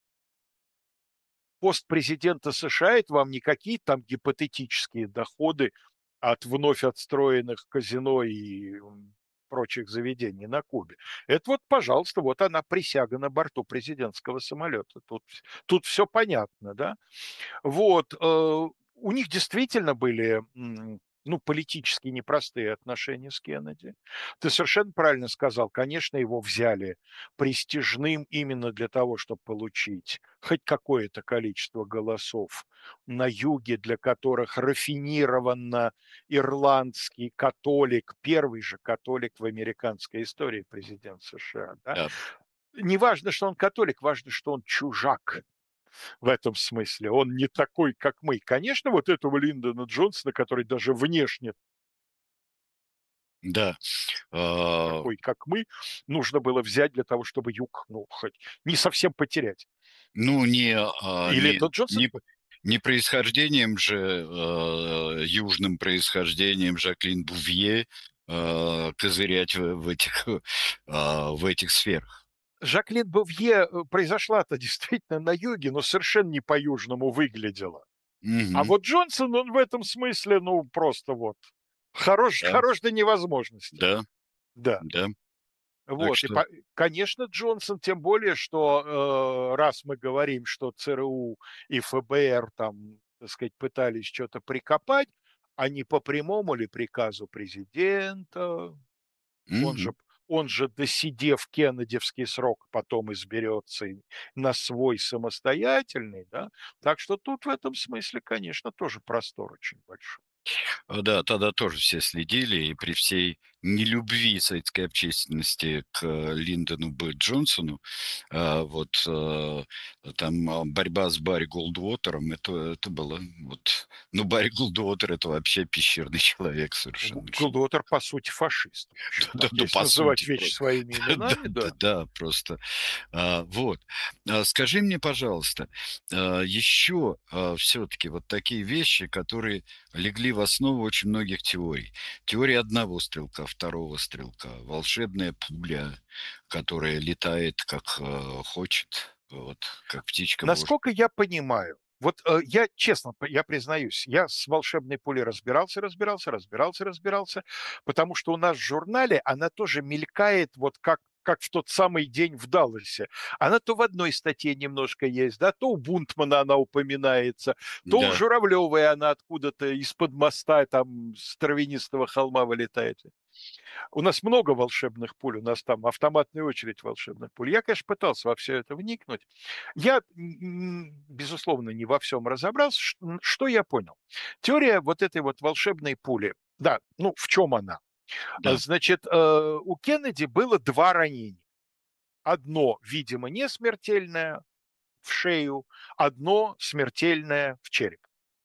Пост президента США- это вам не какие-то там гипотетические доходы от вновь отстроенных казино и, м, прочих заведений на Кубе. Это вот, пожалуйста, вот она присяга на борту президентского самолета. Тут вс тут всё понятно, да. Вот, э, у них действительно были, м, ну, политически непростые отношения с Кеннеди. Ты совершенно правильно сказал, конечно, его взяли престижным именно для того, чтоб получить хоть какое-то количество голосов на юге, для которых рафинированно ирландский католик, первый же католик в американской истории, президент США, да. Да. Неважно, что он католик, важно, что он чужак в этом смысле. Он не такой, как мы. Конечно, вот этого Линдона Джонсона, который даже внешне Да, а такой, как мы, нужно было взять для того, чтобы юг, ну, хоть не совсем потерять. Ну, не, а, И не Линдон Джонсон не п не происхождением же, э, южным происхождением Жаклин Бувье, э, козырять в в этих, а, в этих сферах. Жаклин Бовье, э, произошла-то действительно на юге, но совершенно не по-южному выглядела. А Мгм. вот Джонсон, он в этом смысле, ну, просто вот хорош Да. хорош до невозможности. Да. Да. Да. Так Вот, и что по конечно, Джонсон, тем более, что, э, раз мы говорим, что ЦРУ и ФБР там, так сказать, пытались чё-то прикопать, а не по прямому ли приказу президента? Он же Мгм. он же, досидев кеннедиевский срок, потом изберется и на свой самостоятельный, да. Так что тут в этом смысле, конечно, тоже простор очень большой. А, да, тогда тоже все следили, и при всей нелюбви советской общественности к Линдону Б. Джонсону, а, вот, а, там, а, борьба с Барри Голдвотером- это это было вот ну, Барри Голдвотер- это вообще пещерный человек Г совершеннейший. Голдвотер, по сути, фашист, в общем, Да, так, да, если по называть сути, вещи просто. своими Да, именами, да, да. да, просто. А, вот. А скажи мне, пожалуйста, а, еще, а, всё-таки вот такие вещи, которые легли в основу очень многих теорий. Теория одного стрелка, второго стрелка, волшебная пуля, которая летает как, а, хочет, вот, как птичка-божья. Насколько я понимаю, вот, э, я честно, п я признаюсь, я с волшебной пулей разбирался разбирался разбирался разбирался, потому что у нас в журнале она тоже мелькает, вот как как в тот самый день в Далласе. Она то в одной статье немножко есть, да, то у Бунтмана она упоминается, то у Да. Журавлёвой она откуда-то из-под моста, там, с травянистого холма вылетает. У нас много волшебных пуль, у нас там автоматная очередь волшебных пуль. Я, конечно, пытался во всё это вникнуть. Я, н н безусловно, не во всём разобрался. Ш н что я понял? Теория вот этой вот волшебной пули, да, ну, в чём она? А, Да. значит, э, у Кеннеди было два ранения. Одно, видимо, не смертельное- в шею, одно смертельное- в череп.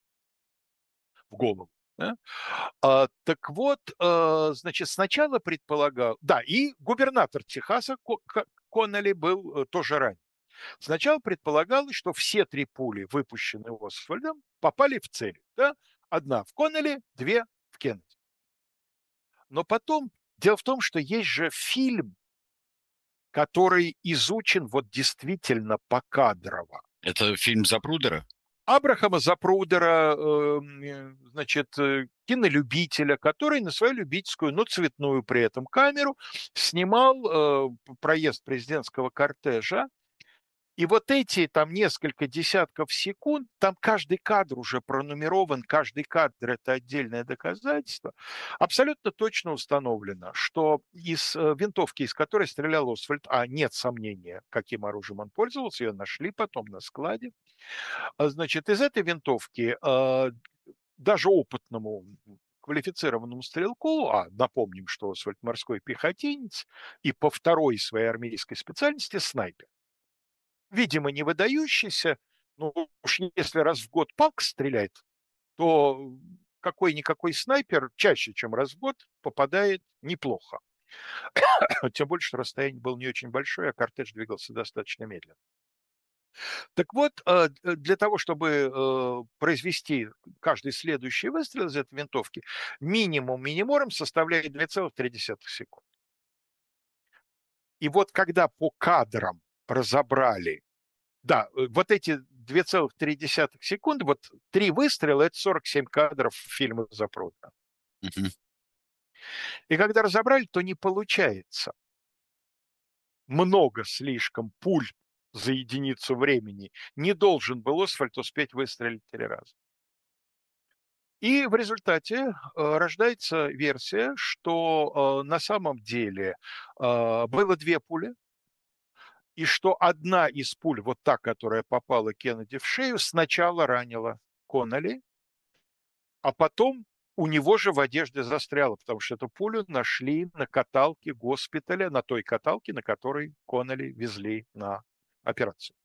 В голову, да. А, так вот, э, значит, сначала предполагал да, и губернатор Техаса Ко Ко Коннолли был, э, тоже ранен. Сначала предполагалось, что все три пули, выпущенные Освальдом, попали в цель, да. одна в Коннолли, две в Кеннеди. Но потом дело в том, что есть же фильм который изучен вот действительно покадрово. Это фильм Запрудера? Абрахама Запрудера, эм, э, значит, э, кинолюбителя, который на свою любительскую, но цветную при этом камеру снимал, э, п проезд президентского кортежа. И вот эти там несколько десятков секунд, там каждый кадр уже пронумерован, каждый кадр- это отдельное доказательство. Абсолютно точно установлено, что из, э, винтовки, из которой стрелял Освальд, а нет сомнения, каким оружием он пользовался, ее нашли потом на складе. А, значит, из этой винтовки, а, даже опытному квалифицированному стрелку, а напомним, что Освальд- морской пехотинец и по второй своей армейской специальности- снайпер. Видимо, не выдающийся, но уж если раз в год палкой стреляет, то какой-никакой снайпер чаще, чем раз в год, попадает неплохо. Тем больше, что расстояние было не очень большое, а кортеж двигался достаточно медленно. Так вот, а, д для того, чтобы, э, произвести каждый следующий выстрел из этой винтовки, минимум миниморум составляет две целых три десятых секунд. И вот когда по кадрам разобрали, да, э, вот эти две целых три десятых секунды, вот три выстрела- это сорок семь кадров фильма Запрудера. Мгм. И когда разобрали, то не получается много слишком пуль за единицу времени. Не должен был Освальд успеть выстрелить три раза. И в результате, э, рождается версия, что, э, на самом деле, а, было две пули и что одна из пуль, вот та, которая попала Кеннеди в шею, сначала ранила Коннолли а потом у него же в одежде застряла, потому что эту пулю нашли на каталке госпиталя, на той каталке, на которой Коннолли везли на операцию.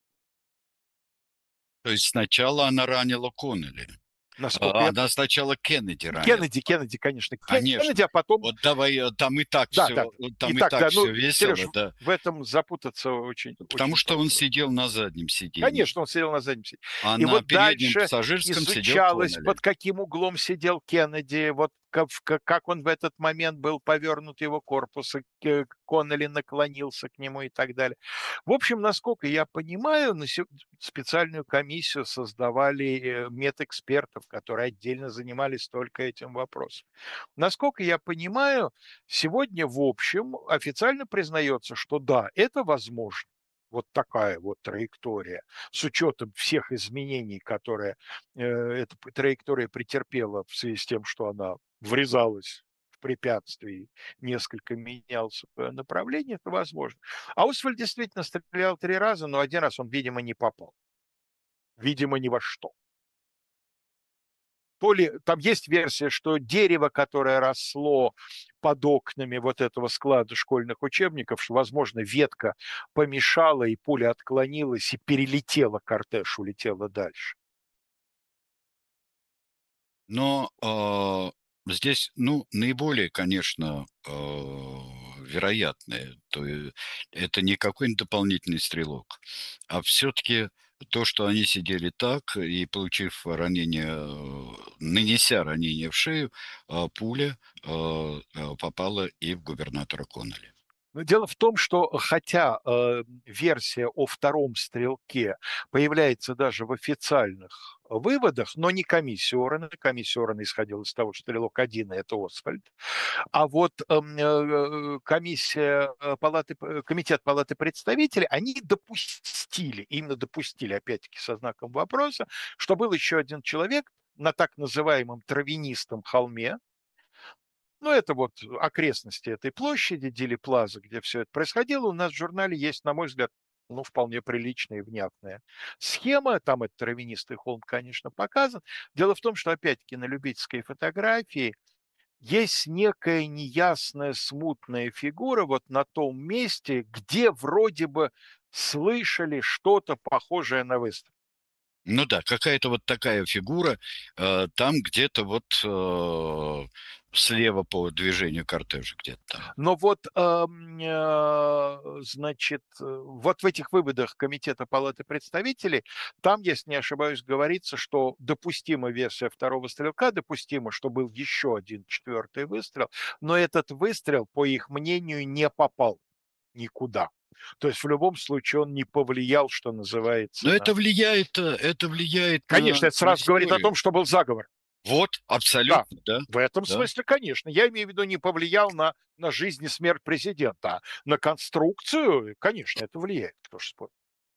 То есть сначала она ранила Коннолли, Насколько а я она по сначала Кеннеди ранила. Кеннеди Кеннеди, конечно, Конечно. Кеннеди, а потом Вот давай, э, там и так Да, всё да. там и Итак, так да, ну, всё Серёж, весело, в да. в этом запутаться очень Потому очень что он просто. сидел на заднем сиденье. Конечно, он сидел на заднем сиденье. А И на вот переднем дальше пассажирском сидел изучалось, Коннолли. под каким углом сидел Кеннеди, вот ка в ка как он в этот момент был повернут, его корпус, и к Коннелли наклонился к нему и так далее. В общем, насколько я понимаю, на се специальную комиссию создавали, э, медэкспертов, которые отдельно занимались только этим вопросом. Насколько я понимаю, сегодня, в общем, официально признается, что да, это возможно. Вот такая вот траектория с учетом всех изменений, которые, э, эта п траектория претерпела в связи с тем, что она врезалась в препятствие, несколько менял свое направление, это возможно. А Освальд действительно стрелял три раза, но один раз он, видимо, не попал. Видимо, ни во что. То ли там есть версия, что дерево, которое росло под окнами вот этого склада школьных учебников, что, возможно, ветка помешала, и пуля отклонилась и перелетела кортеж, улетела дальше. Но, а, здесь, ну, наиболее, конечно, а, вероятное, то е это не какой-нибудь дополнительный стрелок, а все-таки то, что они сидели так и, получив ранение, э, нанеся ранение в шею, а, пуля, а, а, попала и в губернатора Коннелли. Но дело в том, что хотя, э, версия о втором стрелке появляется даже в официальных выводах, но не комиссия Уоррена. Комиссия Уоррена исходила из того, что стрелок один- и это Освальд. А вот, эм, э, комиссия, э, палаты п комитет Палаты представителей, они допустили, именно допустили, опять-таки со знаком вопроса, что был еще один человек на так называемом Травянистом холме. Ну, это вот окрестности этой площади Дили Плаза, где все это происходило. У нас в журнале есть, на мой взгляд, ну, вполне приличная и внятная схема. Там этот травянистый холм, конечно, показан. Дело в том, что, опять-таки, на любительской фотографии есть некая неясная, смутная фигура вот на том месте, где вроде бы слышали что-то похожее на выстрел. Ну да, какая-то вот такая фигура, э, там где-то вот, э, слева по движению кортежа, где-то там. Но вот, ам, а, значит, э, вот в этих выводах Комитета Палаты представителей, там, если не ошибаюсь, говорится, что допустима версия второго стрелка, допустимо, что был еще один четвертый выстрел, но этот выстрел, по их мнению, не попал никуда. То есть в любом случае он не повлиял, что Но называется, это на влияет, э, это влияет на Конечно, это на сразу говорит о том, историю. что был заговор. Вот, Да, абсолютно, да, в этом да. смысле, конечно. Я имею в виду, не повлиял на на жизнь и смерть президента, а на конструкцию, конечно, это влияет, кто ж спорит.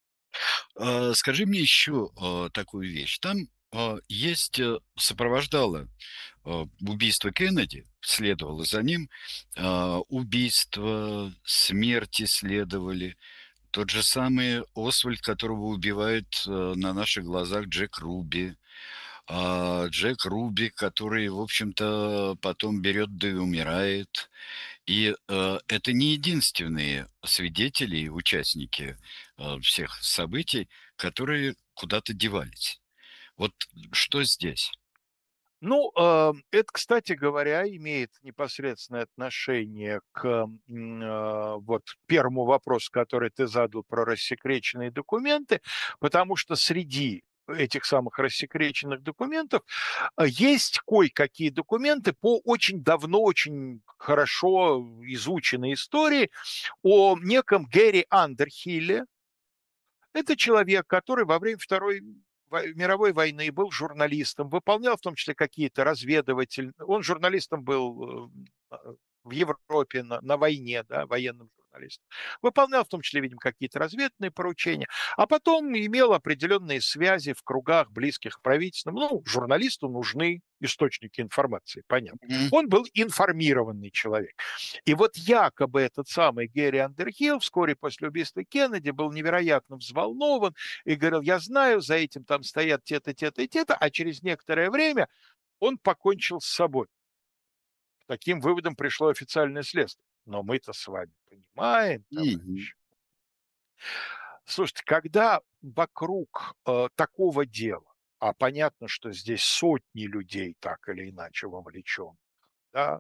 А, скажи мне еще, а, такую вещь. Там, а, есть, э, сопровождало, а, убийство Кеннеди, следовало за ним, а, убийства, смерти следовали. Тот же самый Освальд, которого убивает, э, на наших глазах Джек Руби. А, Джек Руби, который, в общем-то, потом берет да и умирает. И, э, это не единственные свидетели и участники, э, всех событий, которые куда-то девались. Вот что здесь? Ну, а, это, кстати говоря, имеет непосредственное отношение к, м, а, вот первому вопросу, который ты задал про рассекреченные документы, потому что среди этих самых рассекреченных документов, а, есть кое-какие документы по очень давно, очень хорошо изученной истории о неком Гэри Андерхилле. Это человек, который во время Второй вой мировой войны был журналистом, выполнял в том числе какие-то разведыватель он журналистом был, э, а, в Европе на на войне, да, военным журналистом. Выполнял в том числе, видимо, какие-то разведные поручения, а потом имел определенные связи в кругах, близких к правительству. Ну, журналисту нужны источники информации, понятно. Мгм. Он был информированный человек. И вот якобы этот самый Гэри Андерхилл вскоре после убийства Кеннеди был невероятно взволнован и говорил: "Я знаю, за этим там стоят те-то, те-то и те-то", а через некоторое время он покончил с собой. К таким выводам пришло официальное следствие. Но мы-то с вами понимаем, Мгм. товарищи Слушайте, когда вокруг, э, такого дела, а понятно, что здесь сотни людей так или иначе вовлечены, да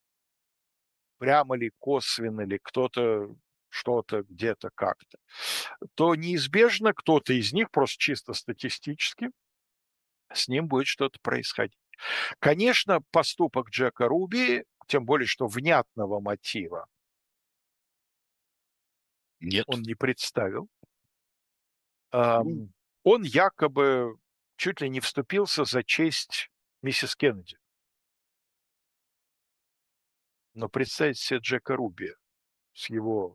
прямо ли, косвенно ли, кто-то что-то, где-то, как-то, то неизбежно кто-то из них, просто чисто статистически с ним будет что-то происходить. Конечно, поступок Джека Руби, тем более что внятного мотива Нет. он не представил. Ну Ам, он якобы чуть ли не вступился за честь миссис Кеннеди. Но представить себе Джека Руби с его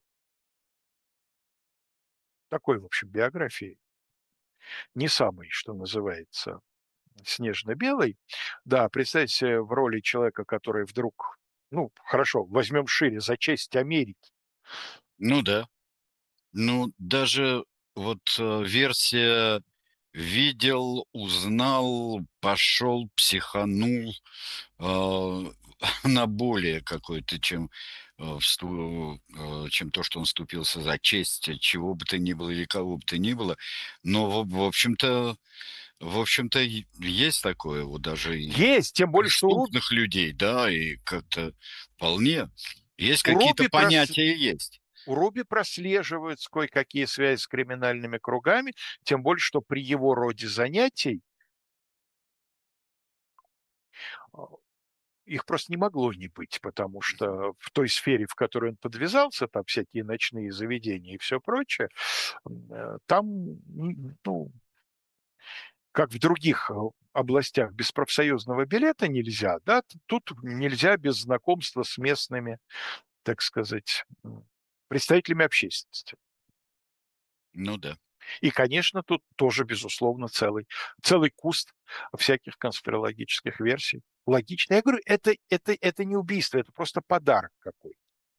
такой, в общем, биографией, не самой, что называется, снежно-белой. Да, представить себе в роли человека, который вдруг, ну, хорошо, возьмем шире, за честь Америки. ну да. Ну, даже вот, э, версия видел, узнал, пошел, психанул, а, она более какой-то, чем, э, всту э, чем то, что он вступился за честь чего бы то ни было или кого бы то ни было. Но, в в общем-то в общем-то, е есть такое вот даже и Есть, тем более, что у Ру преступных людей, да, и как-то вполне есть у какие-то Руби прос понятия есть. у Руби прослеживаются кое-какие связи с криминальными кругами, тем более что при его роде занятий а, их просто не могло не быть, потому что в той сфере, в которой он подвязался, там всякие ночные заведения и все прочее, м, э, там, м, ну, как в других, э, областях без профсоюзного билета нельзя, да, т тут нельзя без знакомства с местными, так сказать, м, представителями общественности. Ну да. И, конечно, тут тоже, безусловно, целый целый куст всяких конспирологических версий. Логично. Я говорю, это это это не убийство, это просто подарок какой-то.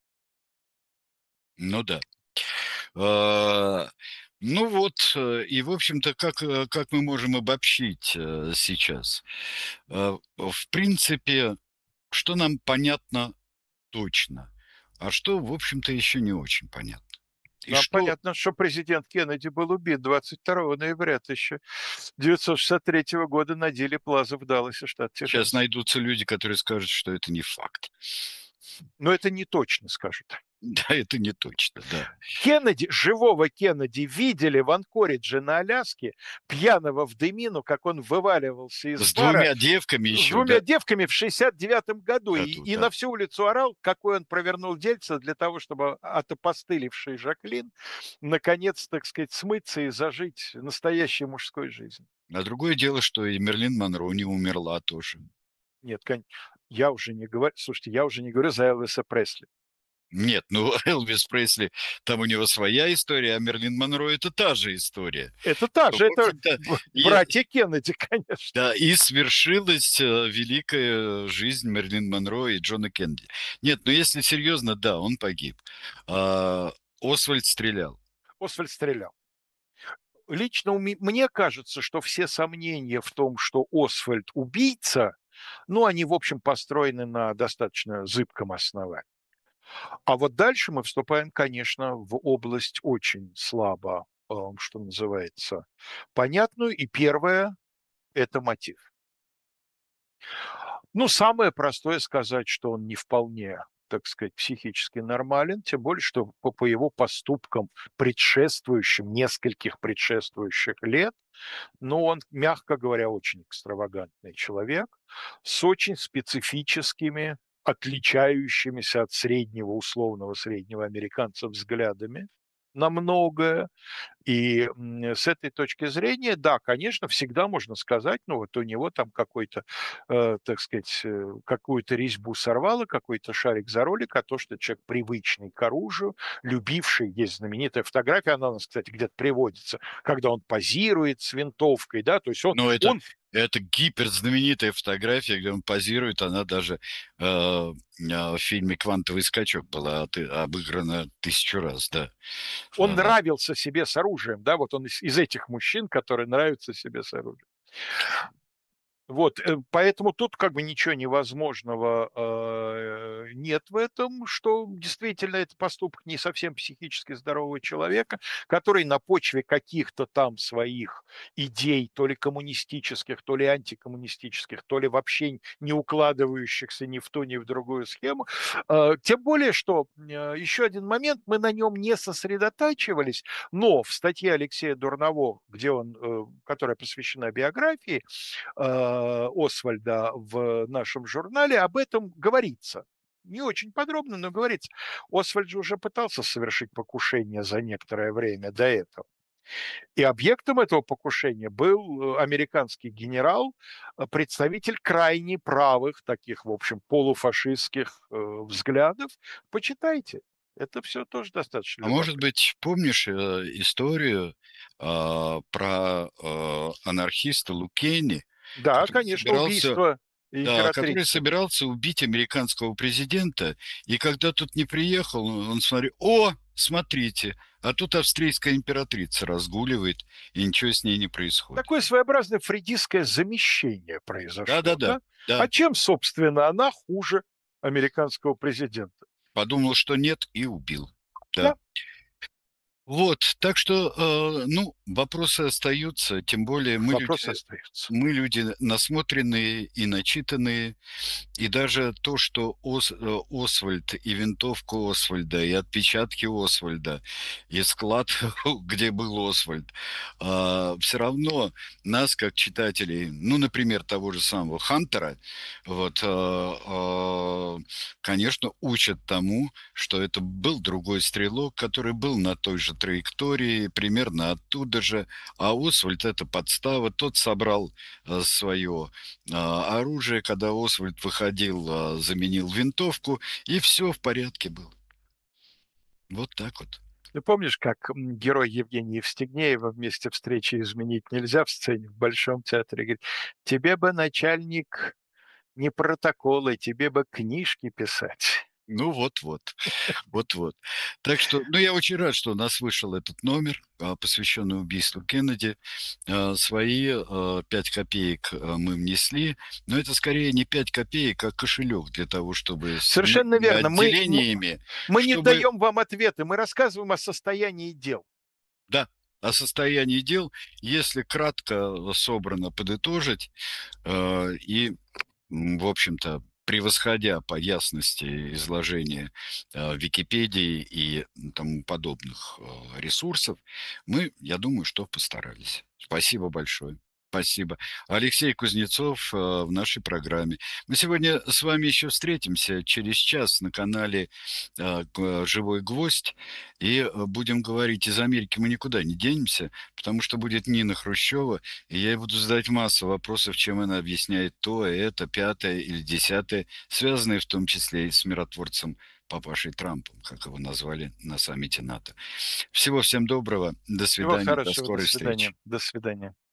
Ну да. А, ну вот, э, и, в общем-то, как, э, как мы можем обобщить, э, сейчас? Э, в принципе, что нам понятно точно, а что, в общем-то, еще не очень понятно. И Нам что понятно, что президент Кеннеди был убит двадцать второго ноября тысяча девятьсот шестьдесят третьего года на Диле Плаза в Далласе, штат сейчас Техас. найдутся люди, которые скажут, что это не факт. Но это не точно, скажут. Да, это не точно, да. Кеннеди, живого Кеннеди видели в Анкоридже на Аляске, пьяного в дымину, как он вываливался из С бара двумя девками с еще, двумя да, девками в шестьдесят девятом году и году, и да. на всю улицу орал, какой он провернул дельце для того, чтобы от опостылевшей Жаклин наконец, так сказать, смыться и зажить настоящей мужской жизнью. А другое дело, что и Мерлин Монро не умерла тоже. Нет, кон я уже не говорю, слушайте, я уже не говорю за Элвиса Пресли. Нет, ну, Элвис Пресли, там у него своя история, а Мерлин Монро — это та же история. Это та Что, же, в это общем-то, б и братья Кеннеди, конечно. да, и свершилась, э, великая жизнь Мерлин Монро и Джона Кеннеди. Нет, ну, если серьезно, да, он погиб. А, Освальд стрелял. Освальд стрелял. Лично у ме мне кажется, что все сомнения в том, что Освальд убийца, ну, они, в общем, построены на достаточно зыбком основании. А вот дальше мы вступаем, конечно, в область очень слабо, ам, что называется, понятную. И первое — это мотив. Ну, самое простое — сказать, что он не вполне, так сказать, психически нормален, тем более что по по его поступкам, предшествующим, нескольких предшествующих лет, ну, он, мягко говоря, очень экстравагантный человек с очень специфическими, отличающимися от среднего, условного среднего американца взглядами на многое. И, м, с этой точки зрения, да, конечно, всегда можно сказать, ну, вот у него там какой-то, э, так сказать, э, какую-то резьбу сорвало, какой-то шарик за ролик, а то, что человек привычный к оружию, любивший, есть знаменитая фотография, она у нас, кстати, где-то приводится, когда он позирует с винтовкой, да, то есть он, Но это он это гиперзнаменитая фотография, где он позирует. Она даже, э, а, в фильме "Квантовый скачок" была от обыграна тысячу раз, да. он А, нравился себе с оружием, да, вот он из, из этих мужчин, которые нравятся себе с оружием. Вот, э, поэтому тут как бы ничего невозможного, а, нет в этом, что действительно это поступок не совсем психически здорового человека, который на почве каких-то там своих идей, то ли коммунистических, то ли антикоммунистических, то ли вообще не укладывающихся ни в ту, ни в другую схему. А, тем более, что, а, еще один момент, мы на нем не сосредотачивались, но в статье Алексея Дурново, где он, э, которая посвящена биографии, а, а, Освальда в нашем журнале об этом говорится. Не очень подробно, но говорится. Освальд же уже пытался совершить покушение за некоторое время до этого. И объектом этого покушения был э, американский генерал, э, представитель крайне правых, таких, в общем, полуфашистских э, взглядов. Почитайте. Это все тоже достаточно А может любопытно. быть, помнишь, э, историю, а, про, э, анархиста Лукени, Да, который конечно, собирался убийство да, который императрицы. собирался убить американского президента, и когда тот не приехал, он смотри: "О, смотрите, а тут австрийская императрица разгуливает, и ничего с ней не происходит". Такое своеобразное фрейдистское замещение произошло, Да-да-да, да? да. А чем, собственно, она хуже американского президента? Подумал, что нет, и убил. Да. Да, Вот, так что, э, ну, вопросы остаются, тем более мы люди вопросы остаются. мы люди насмотренные и начитанные. И даже то, что Ос э, Освальд и винтовку Освальда, и отпечатки Освальда, и склад, где был Освальд, все равно нас, как читателей, ну, например, того же самого Хантера, вот, а, а, конечно, учат тому, что это был другой стрелок, который был на той же траектории, примерно оттуда же, а Освальд — это подстава, тот собрал свое а, оружие, когда Освальд выходил, а, заменил винтовку, и все в порядке было. Вот так вот. Ты помнишь, как, м, герой Евгения Евстигнеева в "Месте встречи изменить нельзя" в сцене в Большом театре говорит: "Тебе бы, начальник, не протоколы, тебе бы книжки писать". Ну вот-вот, вот-вот. Так что, ну, я очень рад, что у нас вышел этот номер, а, посвященный убийству Кеннеди. А, свои, а, пять копеек, а, мы внесли, но это скорее не пять копеек, а кошелек для того, чтобы с Совершенно многими верно. Мы м отделениями, мы не чтобы даем вам ответы, мы рассказываем о состоянии дел. да, о состоянии дел, если кратко, э, собрано подытожить, а, и М, в общем-то, превосходя по ясности изложения, а, Википедии и, м, тому подобных, а, ресурсов, мы, я думаю, что постарались. Спасибо большое. Спасибо. Алексей Кузнецов, а, в нашей программе. Мы сегодня с вами еще встретимся через час на канале, а, г "Живой гвоздь", и, э, будем говорить из Америки мы никуда не денемся, потому что будет Нина Хрущева, и я ей буду задать массу вопросов, чем она объясняет то, это, пятое или десятое, связанные в том числе и с миротворцем папашей Трампом, как его назвали на саммите НАТО. Всего всем доброго, до Всего свидания, до хорошего, до скорой встречи. свидания. До свидания.